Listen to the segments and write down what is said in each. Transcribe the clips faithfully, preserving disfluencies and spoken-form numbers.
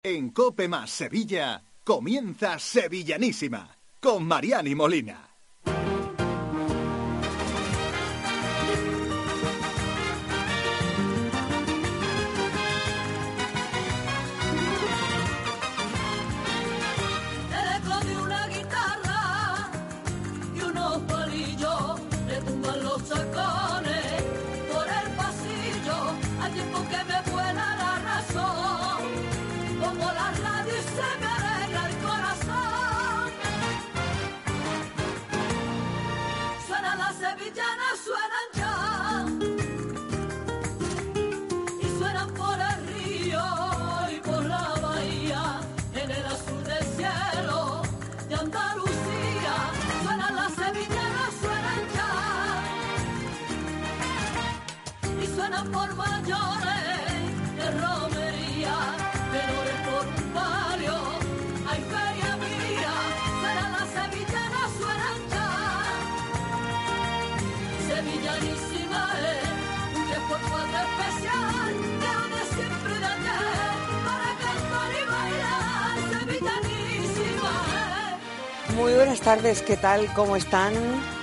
En COPE más Sevilla, comienza Sevillanísima, con Mariani Molina. Por mayores de romería, menores por un barrio, hay feria mía, será la sevillana suenan ya. Sevillanísima es un diez por cuatro especial, de lo de siempre de ayer, para cantar y bailar, sevillanísima es. Muy buenas tardes, ¿qué tal? ¿Cómo están?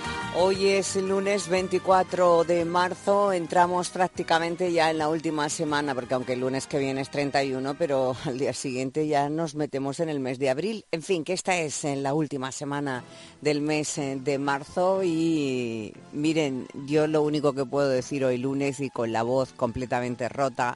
Hoy es el lunes veinticuatro de marzo, entramos prácticamente ya en la última semana, porque aunque el lunes que viene es treinta y uno, pero al día siguiente ya nos metemos en el mes de abril. En fin, que esta es en la última semana del mes de marzo y miren, yo lo único que puedo decir hoy lunes y con la voz completamente rota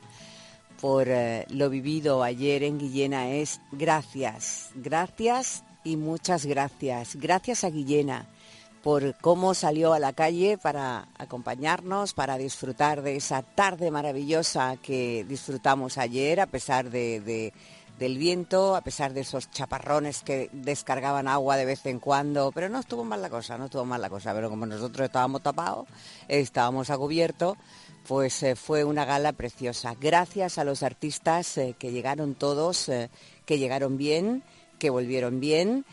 por eh, lo vivido ayer en Guillena es gracias, gracias y muchas gracias. Gracias a Guillena por cómo salió a la calle para acompañarnos, para disfrutar de esa tarde maravillosa que disfrutamos ayer, a pesar de, de, del viento, a pesar de esos chaparrones que descargaban agua de vez en cuando, pero no estuvo mal la cosa, no estuvo mal la cosa, pero como nosotros estábamos tapados, estábamos a cubierto, pues eh, fue una gala preciosa. Gracias a los artistas eh, que llegaron todos, eh, que llegaron bien, que volvieron bien.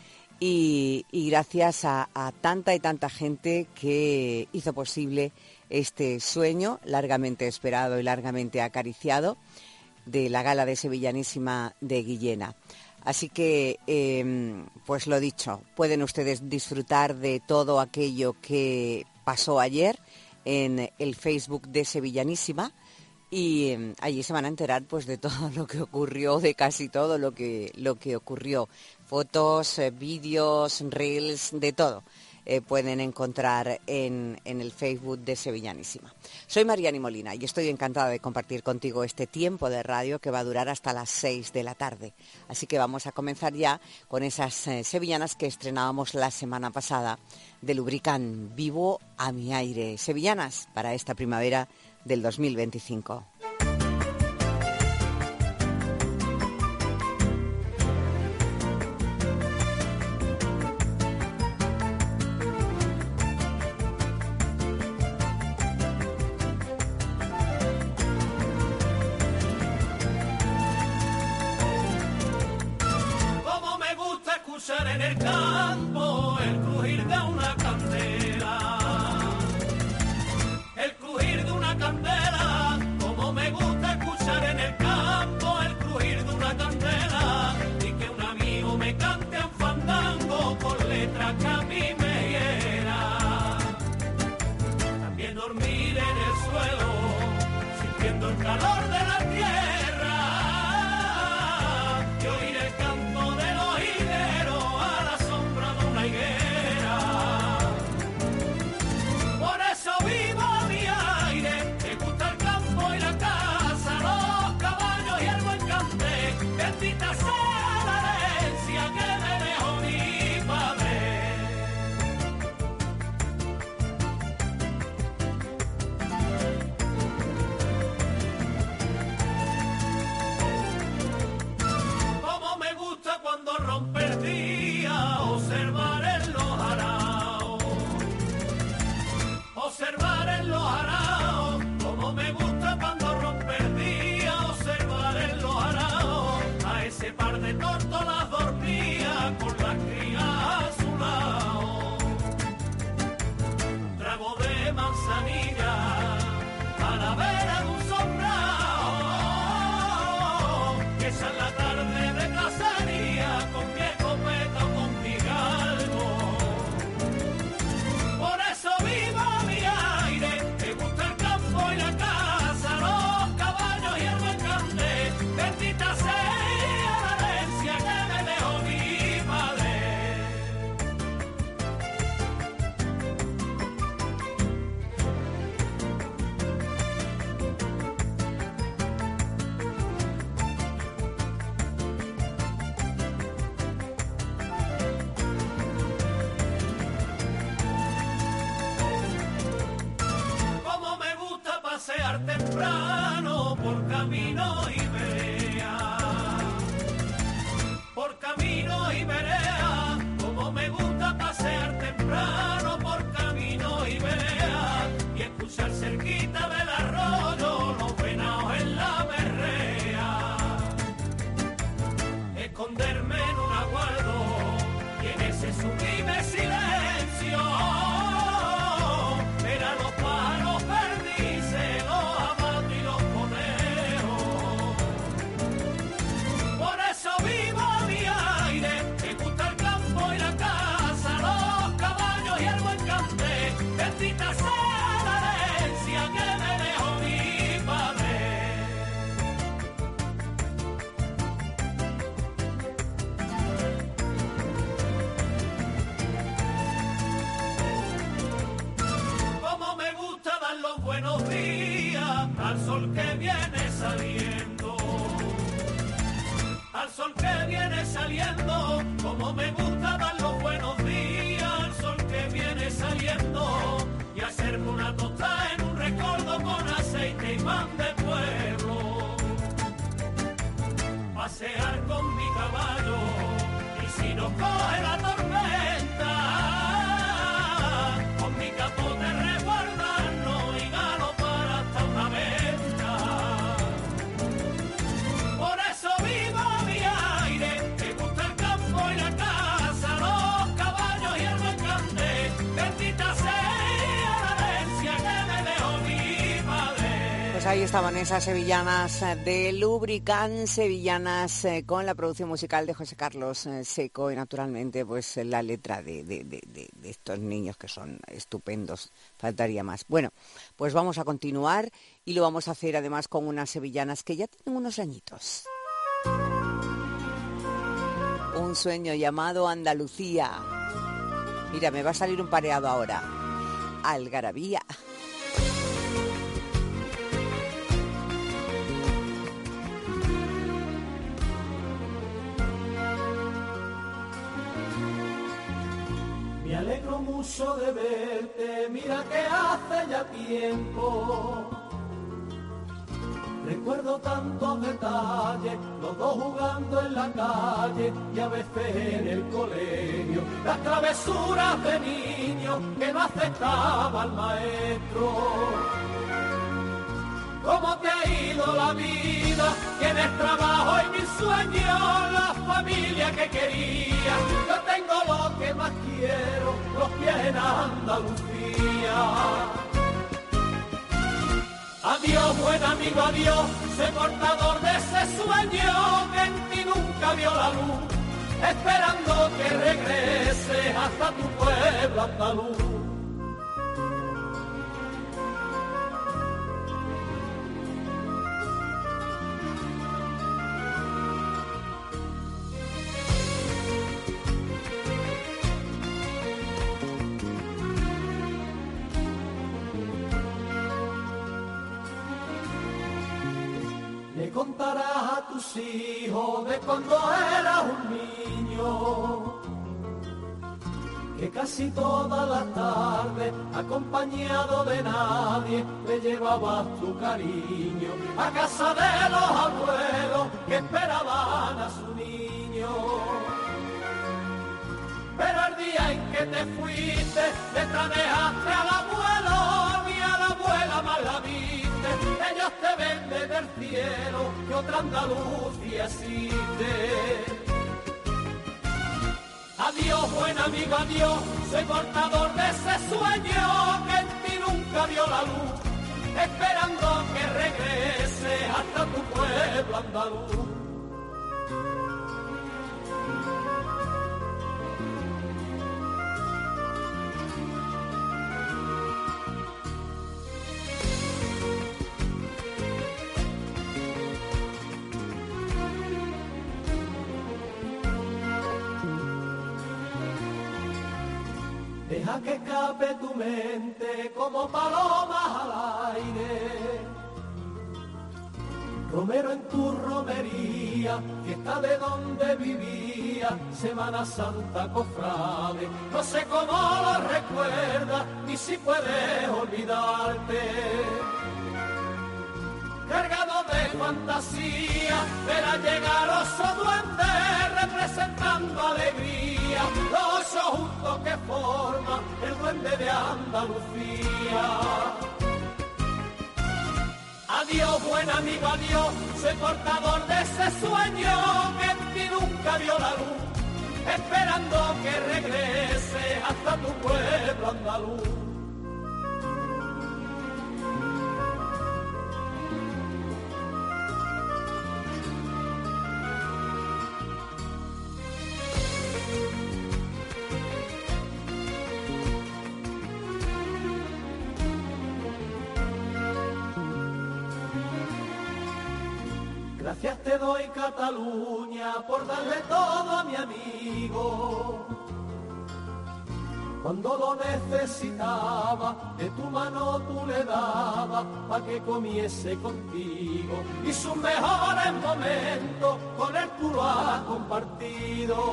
Y, y gracias a, a tanta y tanta gente que hizo posible este sueño largamente esperado y largamente acariciado de la gala de Sevillanísima de Guillena. Así que, eh, pues lo dicho, pueden ustedes disfrutar de todo aquello que pasó ayer en el Facebook de Sevillanísima. Y eh, allí se van a enterar pues de todo lo que ocurrió, de casi todo lo que lo que ocurrió. Fotos, eh, vídeos, reels, de todo eh, pueden encontrar en, en el Facebook de Sevillanísima. Soy Mariani Molina y estoy encantada de compartir contigo este tiempo de radio que va a durar hasta las seis de la tarde. Así que vamos a comenzar ya con esas eh, sevillanas que estrenábamos la semana pasada de Lubricant, Vivo a mi aire. Sevillanas para esta primavera del dos mil veinticinco. Como me gusta escuchar en el campo el crujir de una candela. El crujir de una candela, como me gusta escuchar en el campo el crujir de una candela, y que un amigo me cante un fandango con letras que a mí me hiera. También dormir en el suelo, sintiendo el calor de la tierra, y oír el canto de los higueros a la sombra de una higuera. Por eso vivo a mi aire, me gusta el campo y la casa, los caballos y el buen cante. Bendita sea la herencia que me dejó mi padre. Como me gusta cuando rompe el día, observar en los araos. Observar en los araos, como me gusta cuando rompe el día, observar en los araos a ese par de pasear temprano por camino y vereda, por camino y vereda, como me gusta pasear temprano por camino y vereda, y escuchar cerquita del arroyo los venados en la berrea, esconderme en un aguardo y en ese sublime silencio ver a los pájaros perdices, los amados y los conejos. Por eso vivo mi aire, me gusta el campo y la casa, los caballos y el buen café, bendita sea la herencia que me dejó mi padre. Como me gusta dar los buenos días al sol que viene saliendo, al sol que viene saliendo, como me gusta dar los buenos días al sol que viene saliendo, y hacerme una tostada en un recuerdo con aceite y pan de pueblo, pasear con mi caballo, y si nos coge la tormenta, con mi capote resguardarnos y galopar hasta una venta. Por eso vivo mi aire, me gusta el campo y la casa, los caballos y el buen café, bendita sea la herencia que me dejó mi padre. Pues ahí estaban esas sevillanas de Lubricant, sevillanas eh, con la producción musical de José Carlos eh, Seco y naturalmente pues la letra de, de, de, de, de estos niños que son estupendos, faltaría más. Bueno, pues vamos a continuar y lo vamos a hacer además con unas sevillanas que ya tienen unos añitos. Un sueño llamado Andalucía. Mira, me va a salir un pareado ahora. Algarabía. Me alegro mucho de verte, mira que hace ya tiempo. Recuerdo tantos detalles, los dos jugando en la calle y a veces en el colegio, las travesuras de niños que no aceptaba el maestro. ¿Cómo te ha ido la vida? Tienes trabajo y mis sueños, la familia que quería. Yo tengo lo que más quiero, los pies en Andalucía. Adiós, buen amigo, adiós, sé portador de ese sueño que en ti nunca vio la luz, esperando que regreses hasta tu pueblo andaluz. Le contarás a tus hijos de cuando eras un niño, que casi todas las tardes, acompañado de nadie, le llevabas tu cariño a casa de los abuelos que esperaban a su niño. Pero el día en que te fuiste, detrás dejaste al abuelo, ni a la abuela más la viste. Ellos te ven desde el cielo, que otra Andalucía existe. Adiós, buen amigo, adiós, soy portador de ese sueño que en ti nunca vio la luz, esperando que regrese hasta tu pueblo andaluz. Deja que escape tu mente como palomas al aire. Romero en tu romería, fiesta de donde vivía, Semana Santa cofrade. No sé cómo lo recuerdas, ni si puedes olvidarte. cargado de fantasía, verá llegar oso duende representando alegría, los osos juntos que forman el duende de Andalucía. Adiós, buen amigo, adiós, soy portador de ese sueño que en ti nunca vio la luz, esperando que regrese hasta tu pueblo andaluz. Gracias te doy, Cataluña, por darle todo a mi amigo. Cuando lo necesitaba, de tu mano tú le dabas pa' que comiese contigo. Y sus mejores momentos con él tú lo has compartido.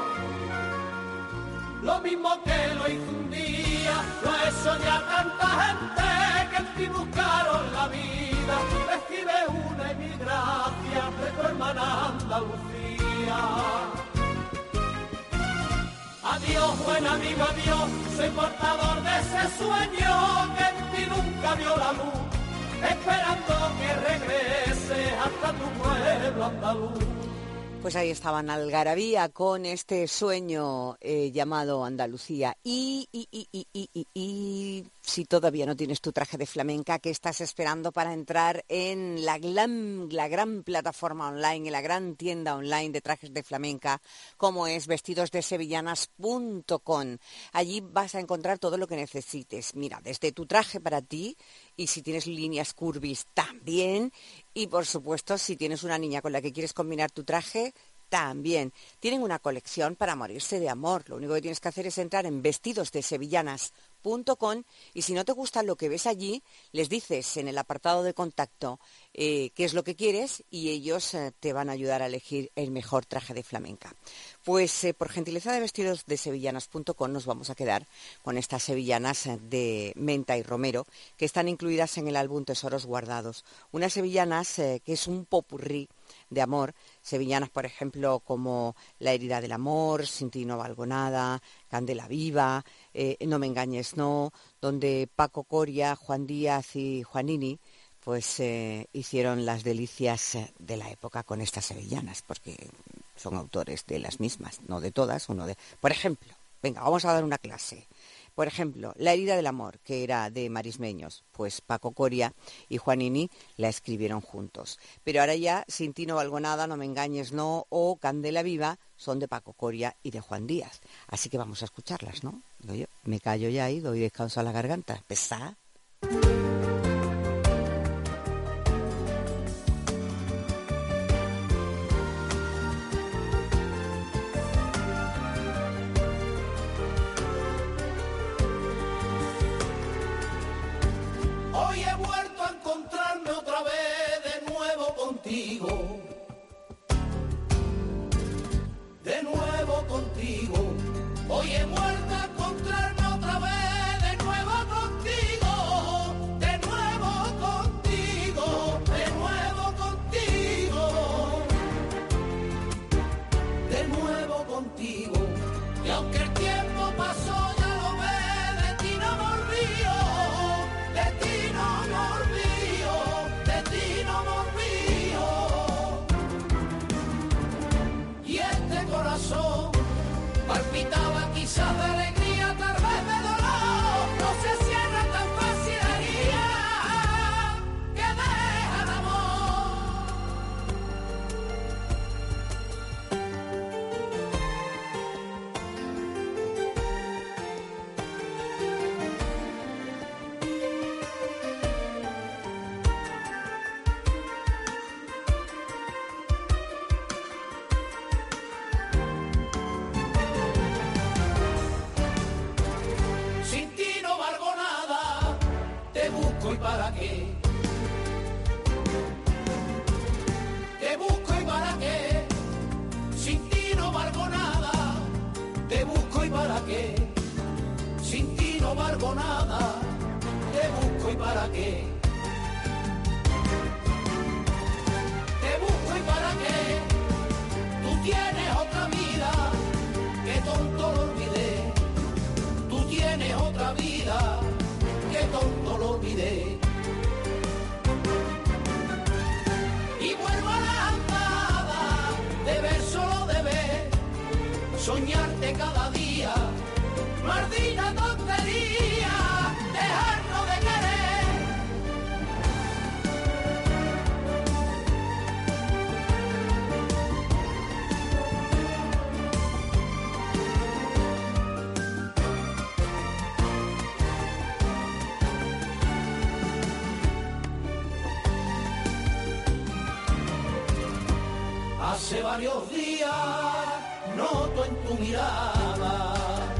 Lo mismo que lo hizo un día, lo ha hecho ya tanta gente que en ti buscaron la vida. Recibe una emigracia de tu hermana Andalucía. Adiós, buen amigo, adiós, soy portador de ese sueño que en ti nunca vio la luz, esperando que regrese hasta tu pueblo andaluz. Pues ahí estaban Algarabía con este sueño eh, llamado Andalucía. Y, y, y, y, y, y, y si todavía no tienes tu traje de flamenca, ¿qué estás esperando para entrar en la gran, la gran plataforma online, en la gran tienda online de trajes de flamenca, como es vestidos de sevillanas punto com? Allí vas a encontrar todo lo que necesites. Mira, desde tu traje para ti, y si tienes líneas curvis también, y por supuesto si tienes una niña con la que quieres combinar tu traje, también. Tienen una colección para morirse de amor. Lo único que tienes que hacer es entrar en vestidos de sevillanas punto com y si no te gusta lo que ves allí, les dices en el apartado de contacto eh, qué es lo que quieres y ellos eh, te van a ayudar a elegir el mejor traje de flamenca. Pues eh, por gentileza de vestidos de sevillanas punto com nos vamos a quedar con estas sevillanas de menta y romero que están incluidas en el álbum Tesoros Guardados. Unas sevillanas eh, que es un popurrí de amor, sevillanas por ejemplo como La herida del amor, Sin ti no valgo nada, Candela viva, eh, No me engañes no, donde Paco Coria, Juan Díaz y Juanini pues eh, hicieron las delicias de la época con estas sevillanas, porque son autores de las mismas, no de todas, uno de... Por ejemplo, venga, vamos a dar una clase. Por ejemplo, La herida del amor, que era de Marismeños, pues Paco Coria y Juanini la escribieron juntos. Pero ahora ya Sin ti no valgo nada, No me engañes no o Candela viva son de Paco Coria y de Juan Díaz. Así que vamos a escucharlas, ¿no? Yo me callo ya y doy descanso a la garganta. Pesada. De nuevo contigo, hoy he vuelto a encontrarme otra vez, de nuevo contigo, de nuevo contigo, de nuevo contigo, de nuevo contigo, y aunque el tiempo pasó ya lo ves, de ti no me olvido, de ti no me olvido, de ti no me olvido, y este corazón palpitaba quizás de alegría, tal vez de dolor, no se cierra tan fácil herida que deja de amor. ¿Y para qué? Te busco y para qué, sin ti no valgo nada. Te busco y para qué, sin ti no valgo nada. Te busco y para qué. vida, que tonto lo olvidé. Y vuelvo a la andada, de ver solo de ver, soñarte cada día, maldita tontería, dejarnos de querer. Hace varios días noto en tu mirada,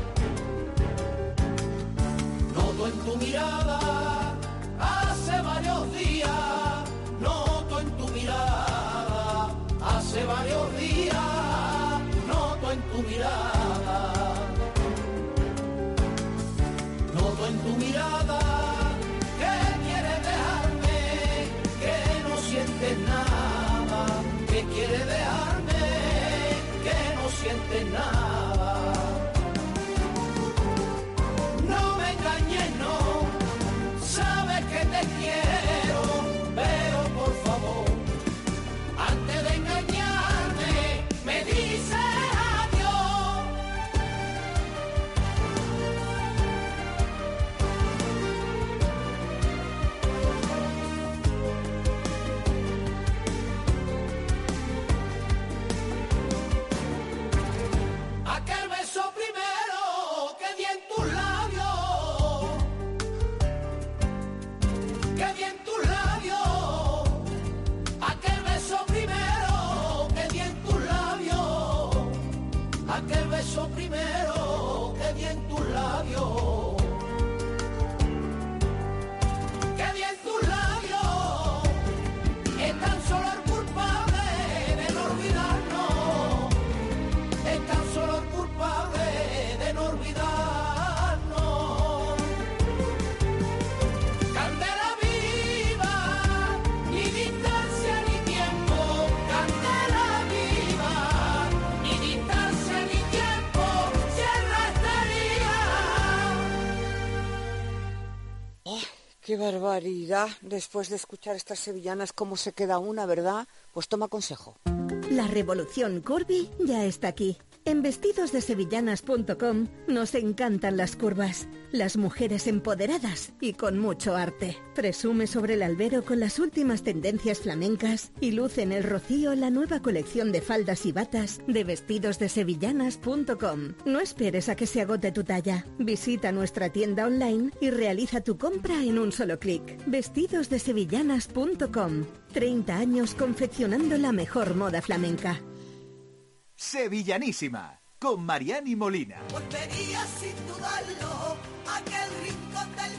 noto en tu mirada, hace varios días, noto en tu mirada, hace varios días, noto en tu mirada, noto en tu mirada, que quieres dejarme, que no sientes nada, que quieres dejarme, que no sientes nada. No me engañes, no, sabes que te quiero, pero por favor, antes de engañarme, me dices adiós. Aquel beso primero que di en tus labios, que di en tus labios, aquel beso primero que di en tus labios, aquel beso primero que di en tus labios, que di en tus labios, es tan solo el culpable de no olvidarnos, es tan solo el culpable de no olvidarnos. Candela viva, ni distancia ni tiempo, candela viva, ni distancia ni tiempo, cierra esta herida. ¡Qué barbaridad! Después de escuchar estas sevillanas, ¿cómo se queda una, verdad? Pues toma consejo. La revolución Corby ya está aquí. En vestidos de sevillanas punto com nos encantan las curvas, las mujeres empoderadas y con mucho arte. Presume sobre el albero con las últimas tendencias flamencas y luce en el Rocío la nueva colección de faldas y batas de vestidos de sevillanas punto com. No esperes a que se agote tu talla. Visita nuestra tienda online y realiza tu compra en un solo clic. vestidos de sevillanas punto com. treinta años confeccionando la mejor moda flamenca. Sevillanísima, con Mariani Molina. Volvería sin dudarlo a aquel rincón del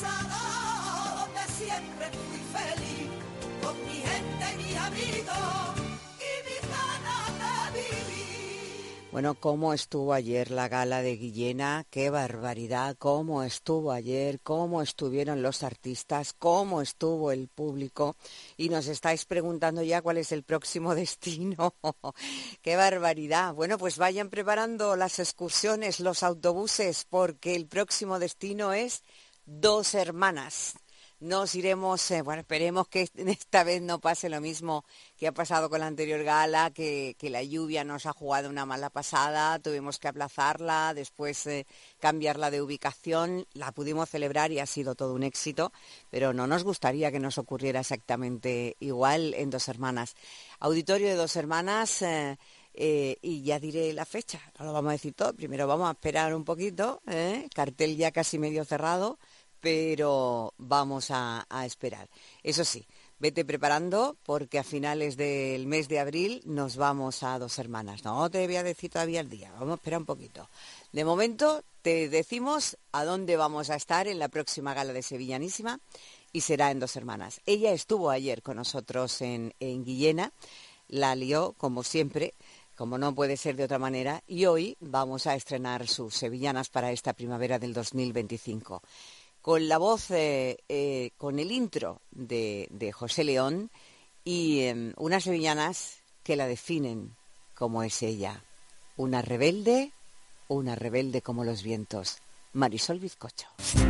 pasado donde siempre fui feliz con mi gente y mis amigos y mis ganas de vivir. Bueno, ¿cómo estuvo ayer la gala de Guillena? ¡Qué barbaridad! ¿Cómo estuvo ayer? ¿Cómo estuvieron los artistas? ¿Cómo estuvo el público? Y nos estáis preguntando ya cuál es el próximo destino. ¡Qué barbaridad! Bueno, pues vayan preparando las excursiones, los autobuses, porque el próximo destino es Dos Hermanas. Nos iremos, eh, bueno, esperemos que esta vez no pase lo mismo que ha pasado con la anterior gala, que, que la lluvia nos ha jugado una mala pasada, tuvimos que aplazarla, después eh, cambiarla de ubicación, la pudimos celebrar y ha sido todo un éxito, pero no nos gustaría que nos ocurriera exactamente igual en Dos Hermanas. Auditorio de Dos Hermanas, eh, eh, y ya diré la fecha, no lo vamos a decir todo, primero vamos a esperar un poquito, eh, cartel ya casi medio cerrado, pero vamos a, a esperar. Eso sí, vete preparando porque a finales del mes de abril nos vamos a Dos Hermanas. No te voy a decir todavía el día, vamos a esperar un poquito. De momento te decimos a dónde vamos a estar en la próxima gala de Sevillanísima y será en Dos Hermanas. Ella estuvo ayer con nosotros en, en Guillena, la lió como siempre, como no puede ser de otra manera, y hoy vamos a estrenar sus sevillanas para esta primavera del dos mil veinticinco. Con la voz, eh, eh, con el intro de, de José León y eh, unas sevillanas que la definen como es ella. Una rebelde, una rebelde como los vientos. Marisol Bizcocho.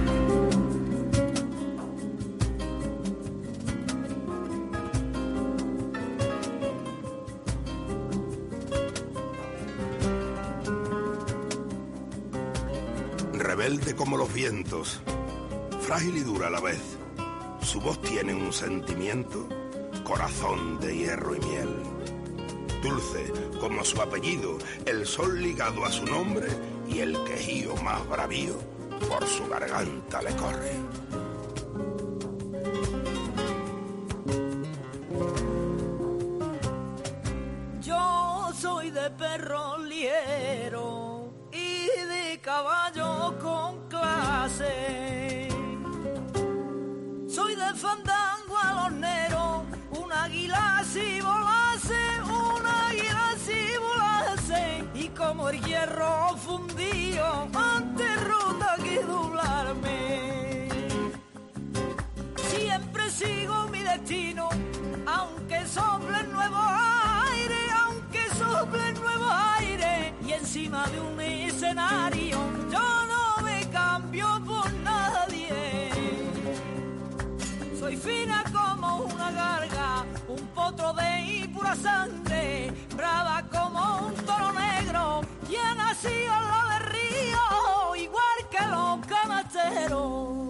Rebelde como los vientos, frágil y dura a la vez, su voz tiene un sentimiento, corazón de hierro y miel. Dulce como su apellido, el sol ligado a su nombre y el quejío más bravío por su garganta le corre. Yo soy de perro liero y de caballo con clase. Soy de fandango alornero, un águila si volase, un águila si volase. Y como el hierro fundido, ante ruta que doblarme. Siempre sigo mi destino, aunque sople el nuevo aire, aunque sople el nuevo aire. Y encima de un escenario, yo no me cambio por nadie. Soy fina como una garga, un potro de pura sangre, brava como un toro negro, y he nacido al lado del río, igual que los camasteros.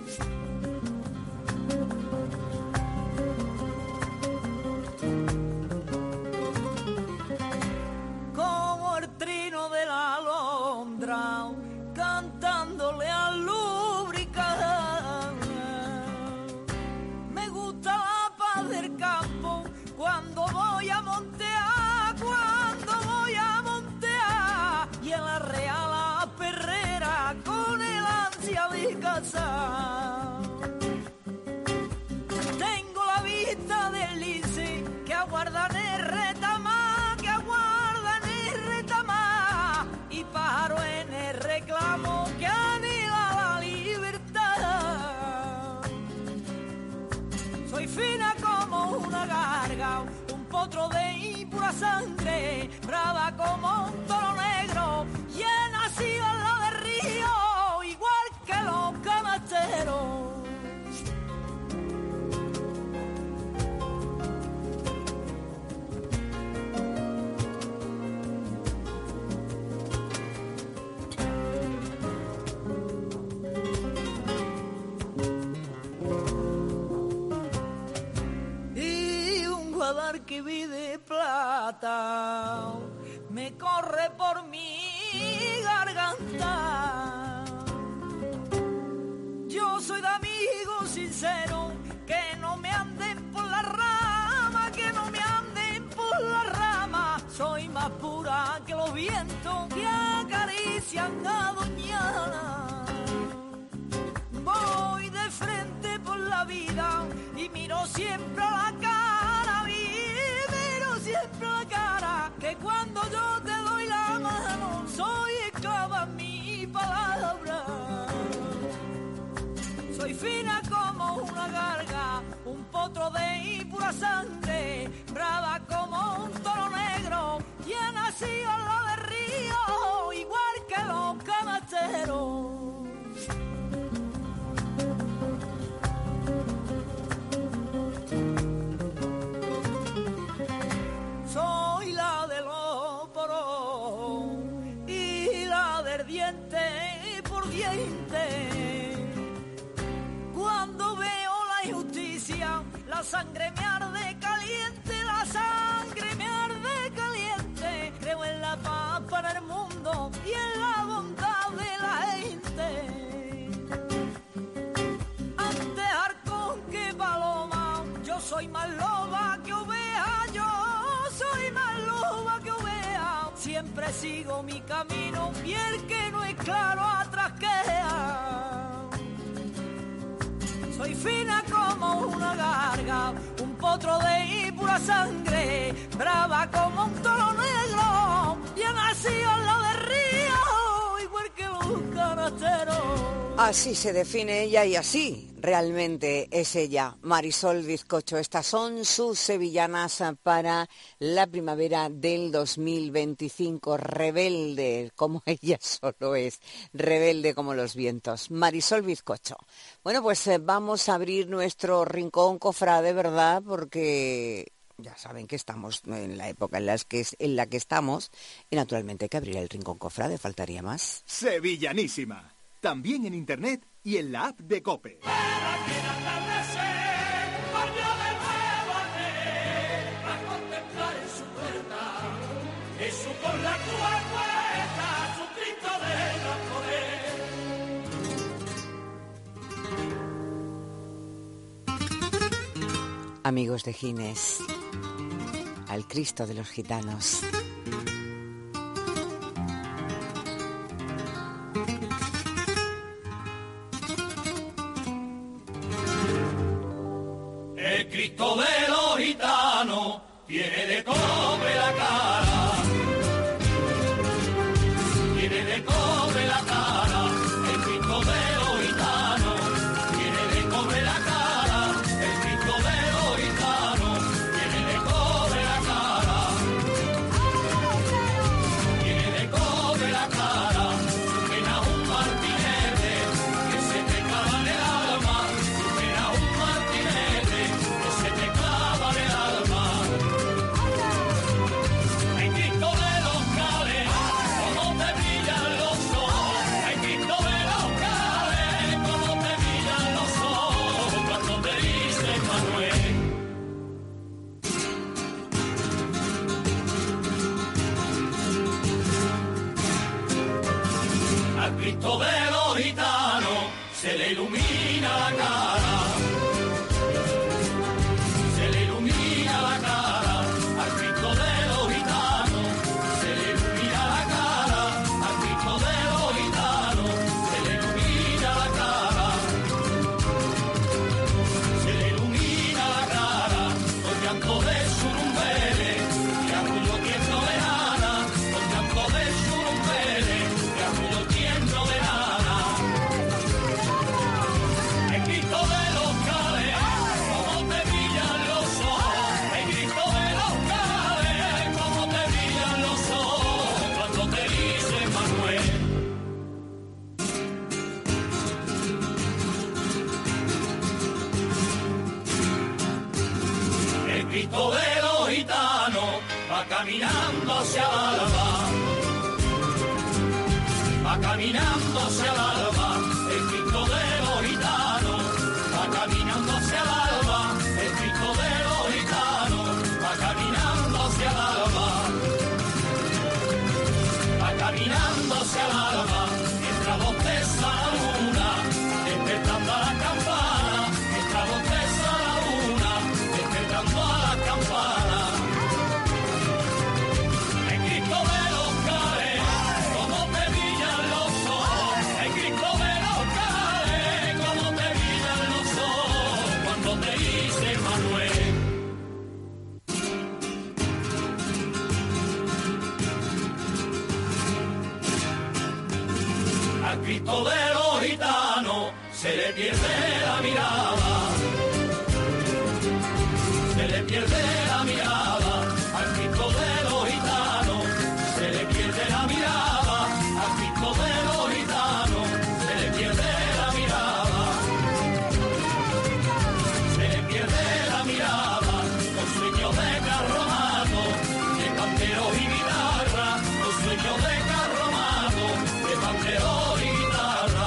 Como el trino de la alondra, cantándole al lubricar. Me gusta la paz del campo cuando voy a montear, cuando voy a montear. Y en la real perrera con el ansia de cazar. Tengo la vista del lince que aguarda en el retamar, que aguarda en el retamar. Y pájaro en el reclamo que anhela la libertad. Soy fina como una garga, un potro de pura sangre, brava como un toro negro, y he nacido al lado del río, igual que los camasteros. Que vi de plata me corre por mi garganta. Yo soy de amigo sincero, que no me anden por la rama, que no me anden por la rama. Soy más pura que los vientos que acarician a Doñana. Voy de frente por la vida y miro siempre a la cara, miro siempre a la cara, que cuando yo te doy la mano soy esclava en mi palabra. Soy fina como una garga, un potro de pura sangre, brava como un toro negro, y he nacido al lado del río, igual que los camasteros. Soy la del oporo y la del diente por diente. Cuando veo la injusticia, la sangre me arde caliente, la sangre me arde caliente. Creo en la paz para el mundo y en la bondad de la gente. Antes arcón que paloma, yo soy más loba que oveja, yo soy más loba que oveja. Siempre sigo mi camino y el que no es claro atrasquea. Soy fina como una garga, un potro de pura sangre, brava como un toro negro, y he nacido al lado del río, igual que los canasteros. Así se define ella y así realmente es ella, Marisol Bizcocho. Estas son sus sevillanas para la primavera del dos mil veinticinco. Rebelde, como ella solo es, rebelde como los vientos. Marisol Bizcocho. Bueno, pues eh, vamos a abrir nuestro rincón cofrade, ¿verdad? Porque ya saben que estamos en la época en, las que es, en la que estamos y naturalmente hay que abrir el rincón cofrade, faltaría más. Sevillanísima. También en internet y en la app de COPE. Amigos de Gines, al Cristo de los gitanos. El Cristo de los gitanos tiene de cobre la cara, tiene de cobre la cara, el Cristo de los gitanos tiene de cobre la cara, el Cristo de los gitanos tiene de cobre la cara, tiene de cobre la cara, su pena un martinete que se te clava en el alma, su pena un martinete que se te clava en el alma. Ay, Cristo de los cales, cómo te brillan los ojos. Ay, Cristo de los cales, cómo te brillan los ojos cuando te dice Manuel. Al Cristo de los gitanos se le ilumina la cara, se le ilumina la cara, al Cristo de los gitanos se le ilumina la cara, al Cristo de los gitanos se le ilumina la cara, se le ilumina la cara, con llanto de surumbele y arrullo tierno de nana, con llanto de surumbele y arrullo tierno de nana. El Cristo de los cales, cómo te brillan los ojos. El Cristo de los cales, cómo te brillan los ojos cuando te dice Manuel. El Cristo de los gitanos va caminando hacia el alba, va caminando hacia el alba, el Cristo de los gitanos, va caminando hacia el alba, el Cristo de los gitanos, va caminando hacia el alba, va caminando hacia el alba, mientras bosteza la luna, despertando a la campana, mientras bosteza la luna, despertando a la campana. El Cristo de los cales, cómo te brillan los ojos. El Cristo de los cales, cómo te brillan los ojos cuando te dice Manuel. Al Cristo de los gitanos se le pierde la mirada, se le pierde la mirada, al Cristo de los gitanos, se le pierde la mirada, al Cristo de los gitanos, se le pierde la mirada, se le pierde la mirada, los sueños de carromato, de panteros y guitarra, los sueños de carromato, de panteros y guitarra.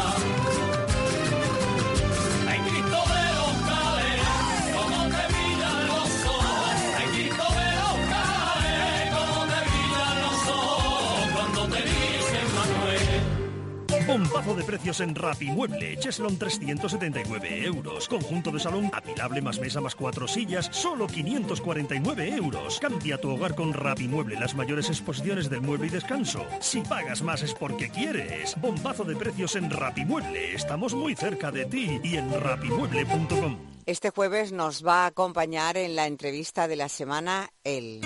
Ay, Cristo de los cales, cómo te brillan los ojos. Ay, Cristo de los cales, cómo te brillan los ojos cuando te dicen Manuel. Bombazo de precios en Rapimueble. Cheslon trescientos setenta y nueve euros. Conjunto de salón apilable más mesa más cuatro sillas, solo quinientos cuarenta y nueve euros. Cambia tu hogar con Rapimueble, las mayores exposiciones del mueble y descanso. Si pagas más es porque quieres. Bombazo de precios en Rapimueble. Estamos muy cerca de ti y en rapimueble punto com. Este jueves nos va a acompañar en la entrevista de la semana el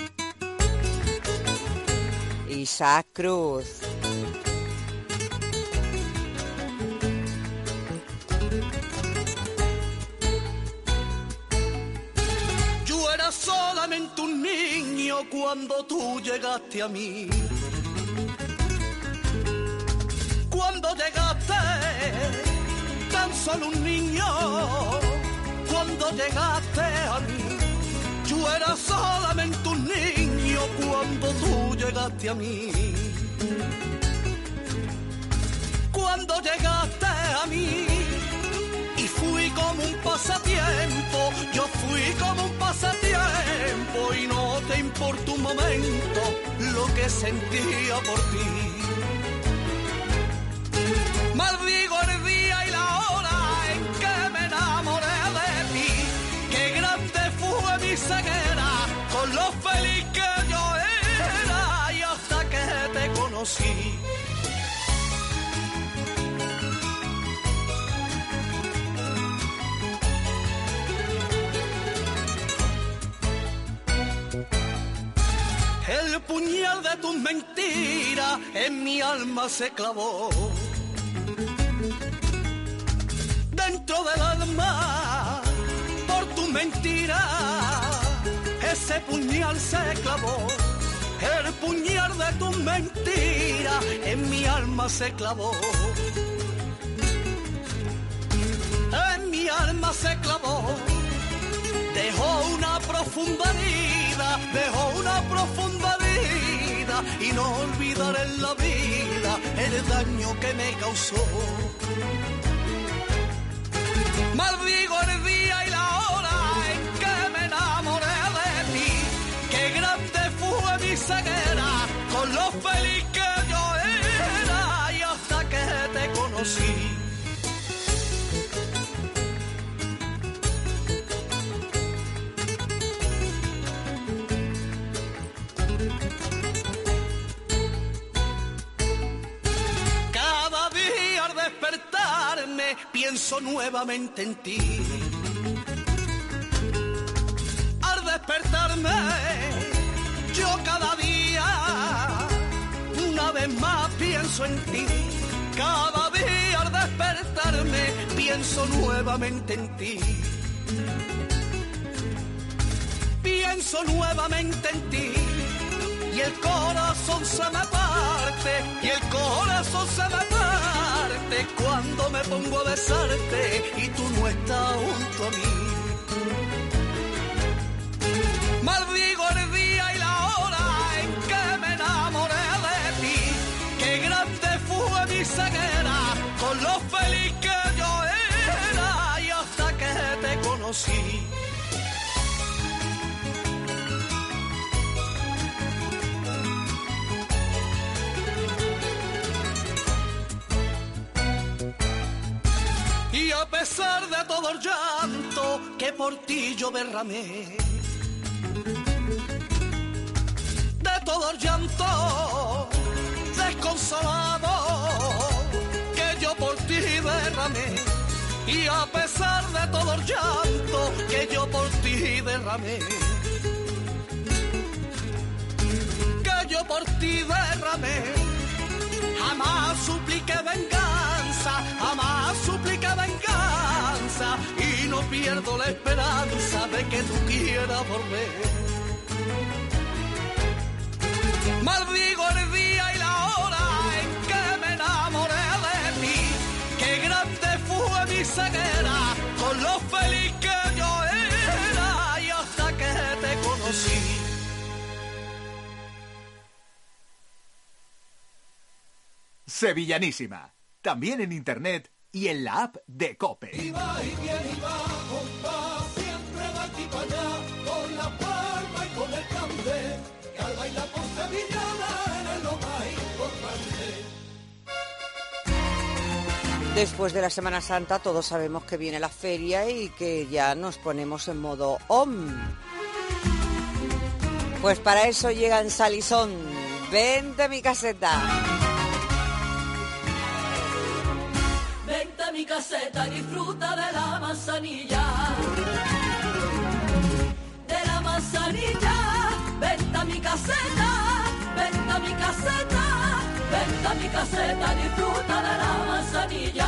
Isaac Cruz. cuando tú llegaste a mí. Cuando llegaste, tan solo un niño, cuando llegaste a mí, yo era solamente un niño cuando tú llegaste a mí. Cuando llegaste a mí, y fui como un pasatiempo, yo fui como un pasatiempo, y no te importa un momento lo que sentía por ti. Maldigo el día y la hora en que me enamoré de ti. Qué grande fue mi ceguera con lo feliz que yo era, y hasta que te conocí. El puñal de tus mentiras en mi alma se clavó. Dentro del alma, por tu mentira, ese puñal se clavó. El puñal de tus mentiras en mi alma se clavó. En mi alma se clavó. Dejó una profunda herida, dejó una profunda herida, y no olvidaré en la vida el daño que me causó. Maldigo el día y la hora en que me enamoré de ti. Qué grande fue mi ceguera con lo feliz que yo era, y hasta que te conocí. Pienso nuevamente en ti. Al despertarme, yo cada día, una vez más pienso en ti. Cada día al despertarme, pienso nuevamente en ti. Pienso nuevamente en ti. Y el corazón se me parte, y el corazón se me parte cuando me pongo a besarte y tú no estás junto a mí. Maldigo el día y la hora en que me enamoré de ti. Qué grande fue mi ceguera con lo feliz que yo era, y hasta que te conocí. Y a pesar de todo el llanto que por ti yo derramé, de todo el llanto desconsolado que yo por ti derramé, y a pesar de todo el llanto que yo por ti derramé, que yo por ti derramé, jamás supliqué venganza, jamás supliqué venganza, y no pierdo la esperanza de que tú quieras volver. Maldigo el día y la hora en que me enamoré de ti. Qué grande fue mi ceguera con lo feliz que yo era, y hasta que te conocí. Sevillanísima, también en internet y en la app de COPE. Y va y viene y va, compa, siempre va aquí para allá, con la palma y con el cante, que al bailar con sevillana eres lo más importante. Después de la Semana Santa todos sabemos que viene la feria y que ya nos ponemos en modo om. Pues para eso llega en Salisón. Vente mi caseta. Vente a mi caseta y disfruta de la manzanilla. De la manzanilla. Vente a mi caseta. Vente a mi caseta. Vente a mi caseta y disfruta de la manzanilla.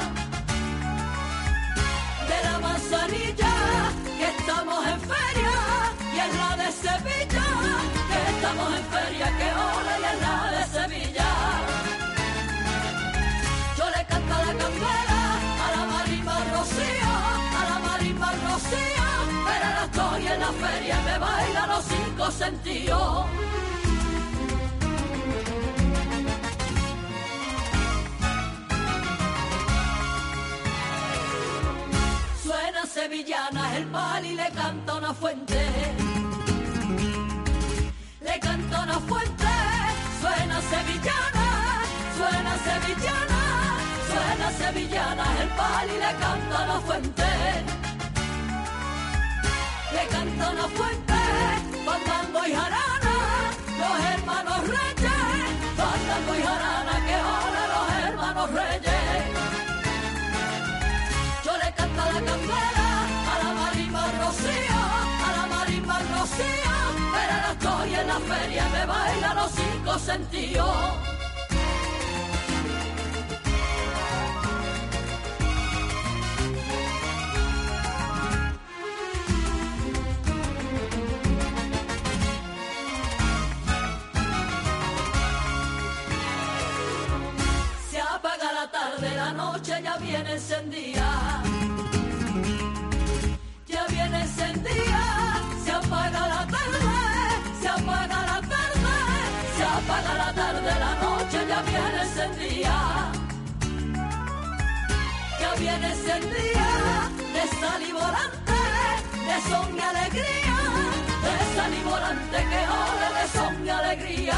De la manzanilla. Que estamos en feria. Y es la de Sevilla. estamos en feria, que ole y es la de Sevilla. Yo le canto a la candela, a la marimba Rocío, a la marimba Rocío, pero ahora estoy en la feria y me bailan los cinco sentidos. Suena sevillana el pal y le canta una fuente. Le canta una fuente, suena sevillana, suena sevillana, suena sevillana el pal y le canta una fuente. Le canta una fuente, fandango y jarana, los hermanos reyes, fandango y jarana, que ahora los hermanos reyes. Yo le canto a la candela, a la marimba Rocío, a la marimba Rocío, pero ahora estoy en la feria, me baila los cinco sentidos. Se apaga la tarde, la noche ya viene encendida. Ya viene encendida, se apaga la tarde, se apaga la tarde, se apaga la tarde, la noche ya viene encendida. Ya viene encendida, de sal y volante, de son y alegría, de sal y volante, que ole de son y alegría.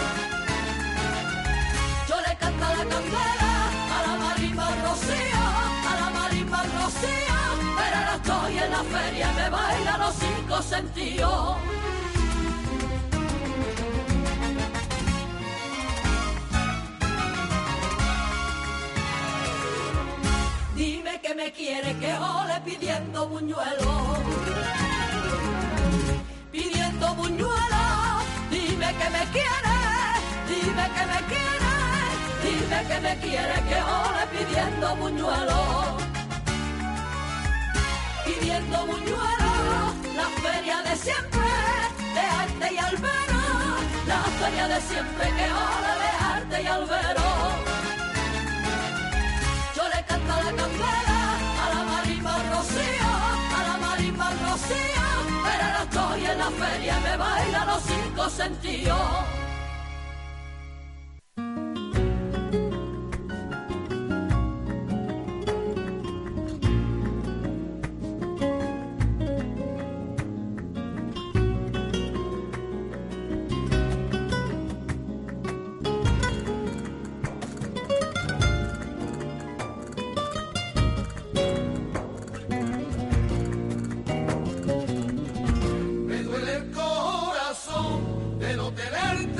Yo le canto a la candela, a la marimba Rocío, a la marimba Rocío, pero ahora estoy en la feria, me baila los cinco sentidos. Dime que me quiere, que ole pidiendo buñuelo, pidiendo buñuelo. Dime que me quiere, dime que me quiere, dime que me quiere, que ole pidiendo buñuelo, pidiendo buñuelo. La feria de siempre, de arte y albero, la feria de siempre, que ole de arte y albero. Yo le canto a la candela, a la marimba Rocío, a la marimba Rocío, pero ahora estoy en la feria, me baila los cinco sentidos. Me duele el corazón de no tenerte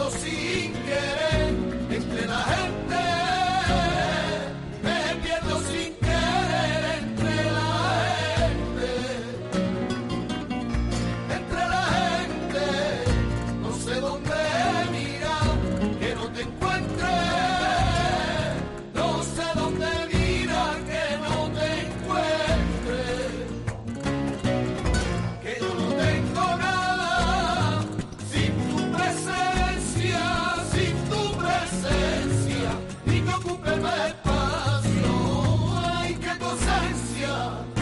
pierdo sin querer entre la gente, me pierdo sin querer entre la gente, entre la gente, no sé dónde mirar, que no te encuentre, no sé dónde mirar, que no te encuentre, que yo no tengo nada sin tu presencia, sin tu presencia, ni que ocupe más espacio, ay, qué docencia.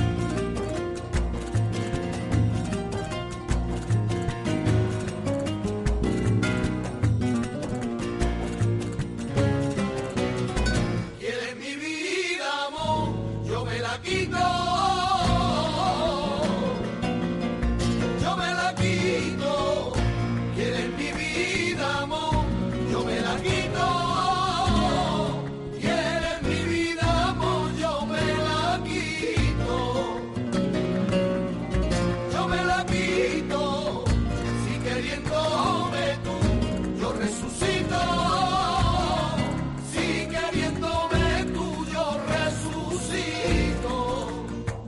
Quieres mi vida, amor, yo me la quito, yo me la quito. Quieres mi vida, amor, yo me la quito. Quieres mi vida, amor, yo me la quito. Yo me la quito. Si queriéndome tú, yo resucito. Si queriéndome tú, yo resucito.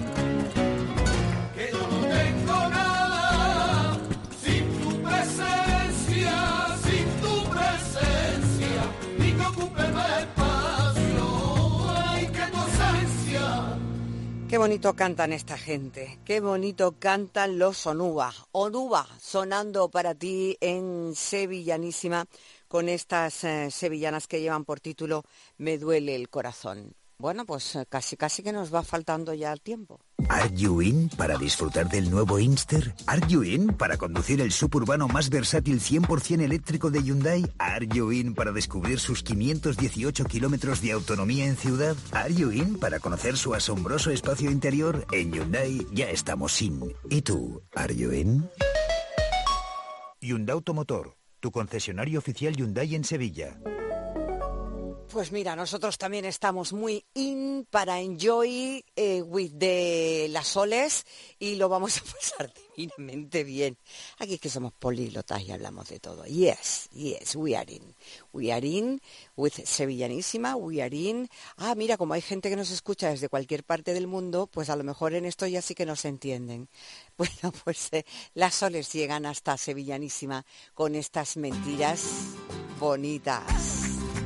Que yo no tengo nada sin tu presencia, sin tu presencia, ni que ocupe más espacio, ay, qué docencia. Qué bonito cantan esta gente, qué bonito cantan los Onuba. Onuba sonando para ti en Sevillanísima con estas eh, sevillanas que llevan por título Me duele el corazón. Bueno, pues eh, casi casi que nos va faltando ya el tiempo. ¿Are you in para disfrutar del nuevo Inster? ¿Are you in para conducir el suburbano más versátil cien por ciento eléctrico de Hyundai? ¿Are you in para descubrir sus quinientos dieciocho kilómetros de autonomía en ciudad? ¿Are you in para conocer su asombroso espacio interior? En Hyundai ya estamos in. ¿Y tú, are you in? Hyundai Automotor, tu concesionario oficial Hyundai en Sevilla. Pues mira, nosotros también estamos muy in para enjoy eh, with the las soles y lo vamos a pasar divinamente bien. Aquí es que somos políglotas y hablamos de todo. Yes, yes, we are in. We are in with Sevillanísima, we are in. Ah, mira, como hay gente que nos escucha desde cualquier parte del mundo, pues a lo mejor en esto ya sí que nos entienden. Bueno, pues eh, las soles llegan hasta Sevillanísima con estas mentiras bonitas.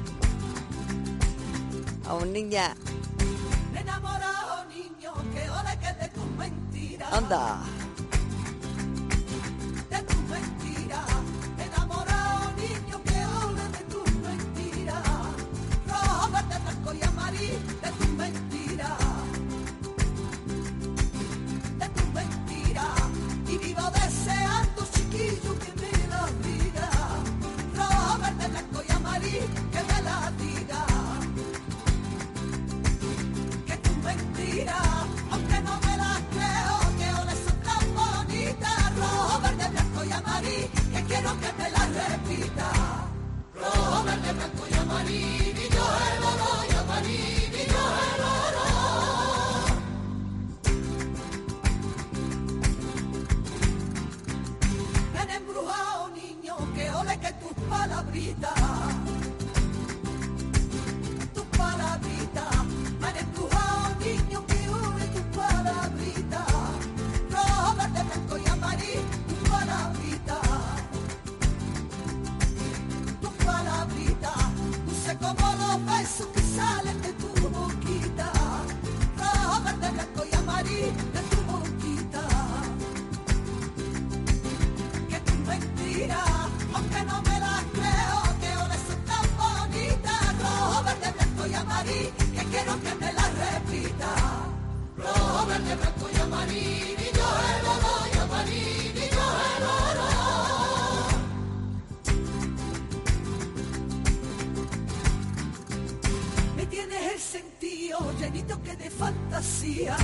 A un niña. Enamorado niño, que ole que de tus mentiras. Anda. De tus mentiras. Enamorado niño, que ole de tus mentiras. Rojo, verde, blanco y amarillo, de tus mentiras. De tus mentiras. Y vivo deseando, chiquillo, que me la diga. Rojo, verde, blanco y amarillo, que me la diga. Mentira, aunque no me las creo, que ole son tan bonitas, rojo, verde, blanco y amarillo, que quiero que me las repita. Rojo, verde, blanco y amarillo, y yo el oro, y amarillo, y yo el oro. Me han embrujado, niño, que ole que tus palabritas, tus palabritas, me han embrujado, niño, que une tu palabrita, rojo, verde, blanco y amarillo, tu palabrita, tu palabrita, dulce como los besos que salen de tu boquita, rojo, verde, blanco y amarillo, de tu boquita, que tu mentira, aunque no me las creo, que ole son tan bonitas, rojo, verde, blanco y amarillo, que quiero que me las repita. Rojo, verde, blanco y amarillo, y yo el oro, y amarillo, y yo el oro. Me tienes el sentido llenito que de fantasía,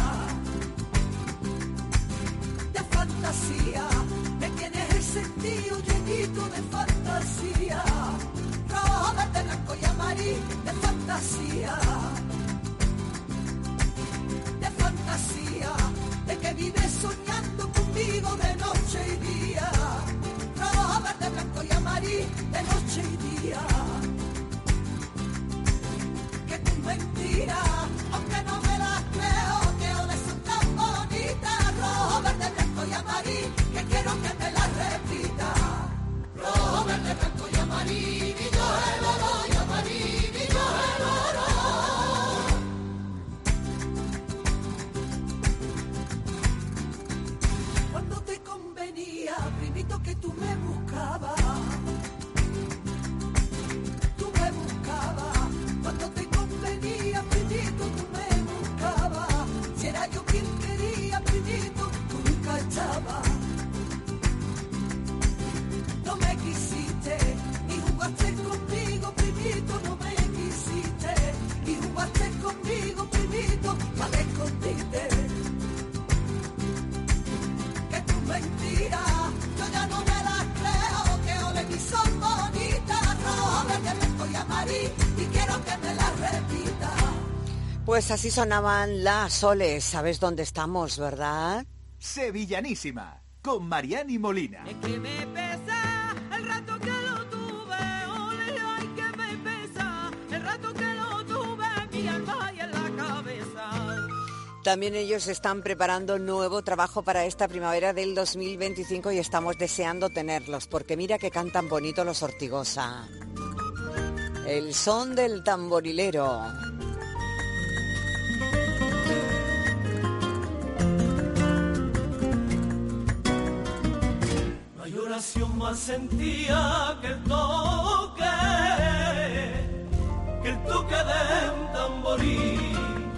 de fantasía. Me tienes el sentido llenito de fantasía. Rojo, verde, blanco y amarillo, de fantasía. De fantasía, de que vives soñando conmigo de noche y día. Rojo, verde, blanco y amarillo, de noche y Marí y quiero que me la repita. Pues así sonaban las Soles. ¿Sabes dónde estamos, verdad? Sevillanísima, con Mariani Molina. Es que me pesa el rato que lo tuve, ole, ay, que me pesa el rato que lo tuve, mi alma y en la cabeza. También ellos están preparando nuevo trabajo para esta primavera del dos mil veinticinco y estamos deseando tenerlos, porque mira que cantan bonito los Ortigosa. El son del tamborilero. No hay oración más sentía que el toque, que el toque de un tamborí.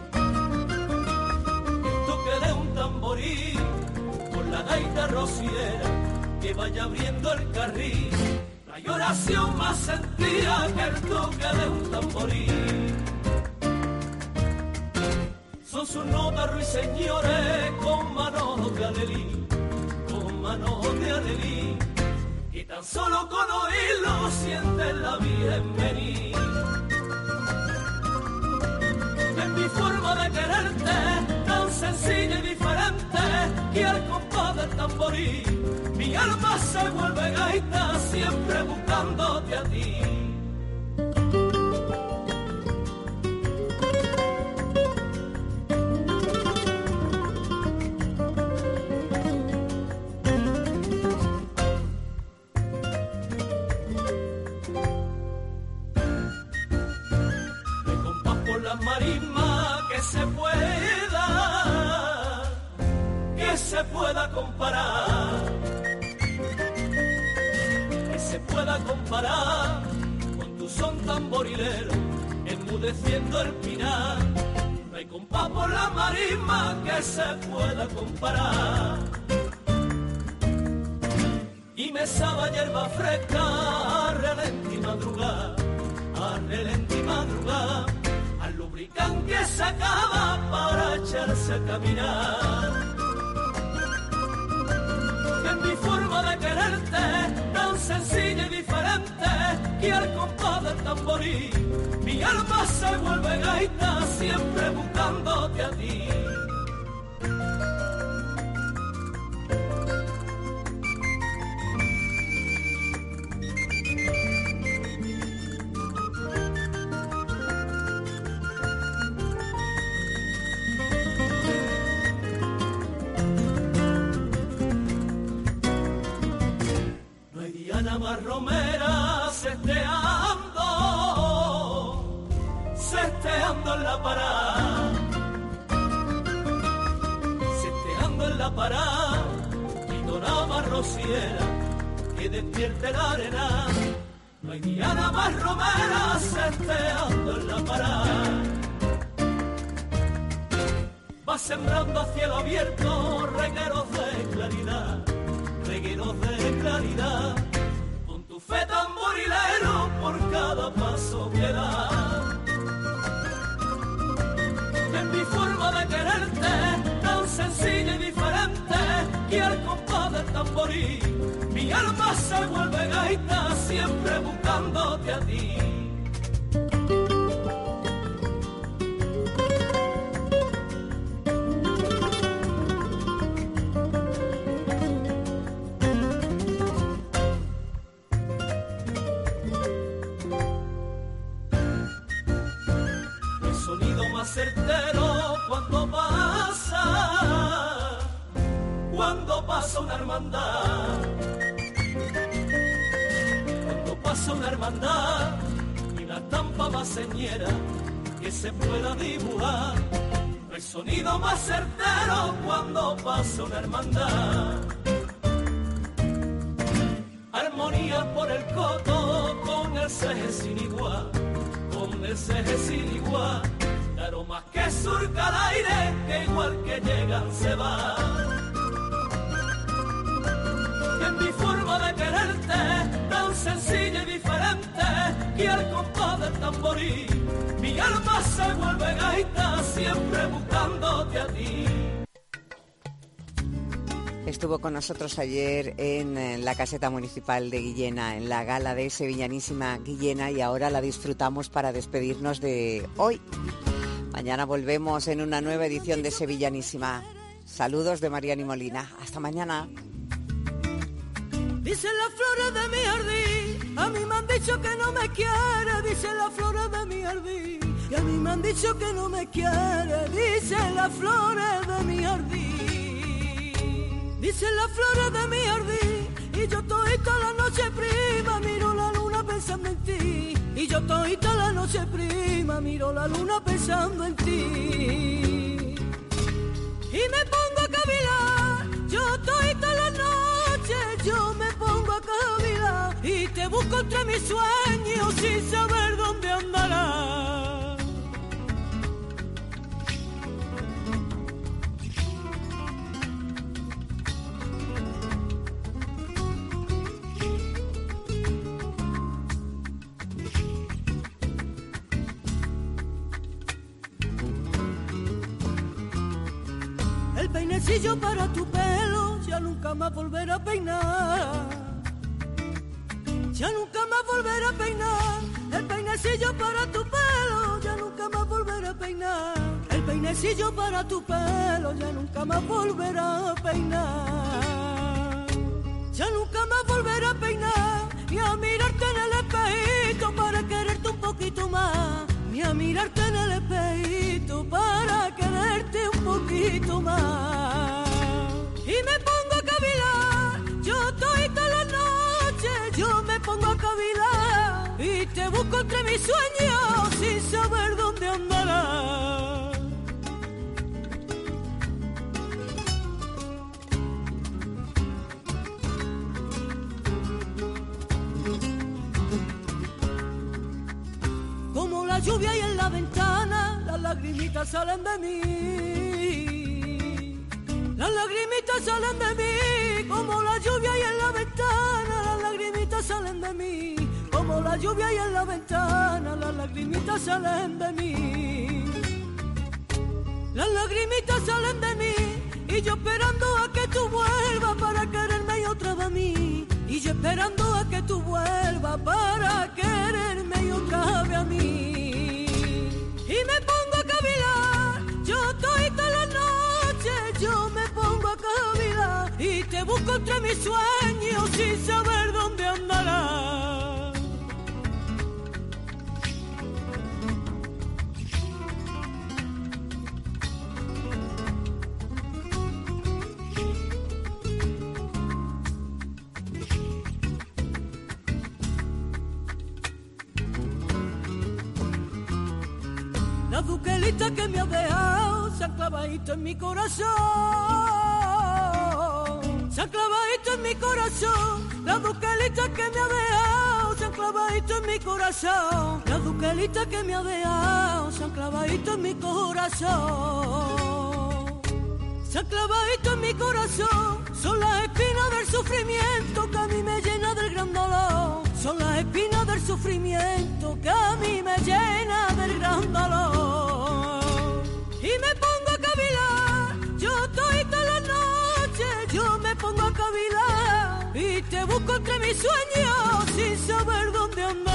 De un tamborí con la gaita rociera que vaya abriendo el carril. No hay oración más sentida que el toque de un tamborí. Son sus notas ruiseñores con manos de alelí, con manos de alelí, y tan solo con oírlo sienten la Virgen venir. En mi forma de quererte, tan sencilla y diferente, y al compás del tamborí, mi alma se vuelve gaita, siempre buscándote a ti. Me compás por las marismas que se pueda, que se pueda comparar, que se pueda comparar con tu son tamborilero, enmudeciendo el pinar. No hay compás por la marisma que se pueda comparar. Y me sabe hierba fresca, a relenti madrugada, a relenti madrugada, al lubricante que se acaba para echarse a caminar. En mi forma de quererte, tan sencilla y diferente, que al compás del tamborí, mi alma se vuelve gaita, siempre buscándote a ti. Más romera sesteando, sesteando en la parada, sesteando en la parada, y dona más rociera que despierte la arena. No hay diana más romera sesteando en la parada. Va sembrando a cielo abierto regueros de claridad, regueros de claridad. Fe tamborilero por cada paso que da. En mi forma de quererte, tan sencilla y diferente, que al compás del tamborí, mi alma se vuelve gaita, siempre buscándote a ti. Certero cuando pasa, cuando pasa una hermandad, cuando pasa una hermandad y una estampa más señera que se pueda dibujar. No hay sonido más certero cuando pasa una hermandad. Armonía por el coto con el ceje sin igual, con el ceje sin igual. Claro, más que surca el aire, que igual que llegan se va. En mi forma de quererte, tan sencilla y diferente, que al compás del tamborí, mi alma se vuelve gaita, siempre buscándote a ti. estuvo con nosotros ayer en, en la caseta municipal de Guillena, en la gala de Sevillanísima Guillena, y ahora la disfrutamos para despedirnos de hoy. Mañana volvemos en una nueva edición de Sevillanísima. Saludos de Mariani Molina. Hasta mañana. Dicen las flores de mi jardín, a mí me han dicho que no me quiere, dicen las flores de mi jardín, y a mí me han dicho que no me quiere, dicen las flores de mi jardín. Dicen las flores de mi jardín, y yo todita la noche prima miro la luna pensando en ti, y yo todita la noche prima miro la luna pensando en ti. Y me pongo a cavilar, yo todita la noche, yo me pongo a cavilar, y te busco entre mis sueños sin saber dónde andarás. El peinecillo para tu pelo ya nunca más volverá a peinar, ya nunca más volverá a peinar. El peinecillo para tu pelo ya nunca más volverá a peinar. El peinecillo para tu pelo ya nunca más volverá a peinar. Ya nunca más volverá a peinar, ni a mirarte en el espejito para quererte un poquito más, ni a mirarte en el espejito para quererte un poquito más. Y me pongo a cavilar, yo todita la noche, yo me pongo a cavilar, y te busco entre mis sueños sin saber dónde andarás. Como la lluvia y en la ventana, las lagrimitas salen de mí. Las lagrimitas salen de mí, como la lluvia y en la ventana, las lagrimitas salen de mí. Como la lluvia y en la ventana, las lagrimitas salen de mí. Las lagrimitas salen de mí, y yo esperando a que tú vuelvas para quererme y otra vez a mí. Y yo esperando a que tú vuelvas para quererme y otra vez a mí. Y me pongo a cavilar, yo todita la noche, yo me pongo a cavilar, y te busco entre mis sueños sin saber dónde andarás. La duquelita que me ha dejado se ha clavadito en mi corazón, se ha clavadito en mi corazón. La duquelita que me ha dejado se ha clavadito en mi corazón. La duquelita que me ha dejado se ha clavadito en mi corazón. Se ha clavadito en mi corazón. Son las espinas del sufrimiento que a mí me llena del gran dolor. Son las espinas del sufrimiento que a mí me llena del gran dolor. Y me pongo a cavilar, yo todita la noche, yo me pongo a cavilar, y te busco entre mis sueños sin saber dónde andar.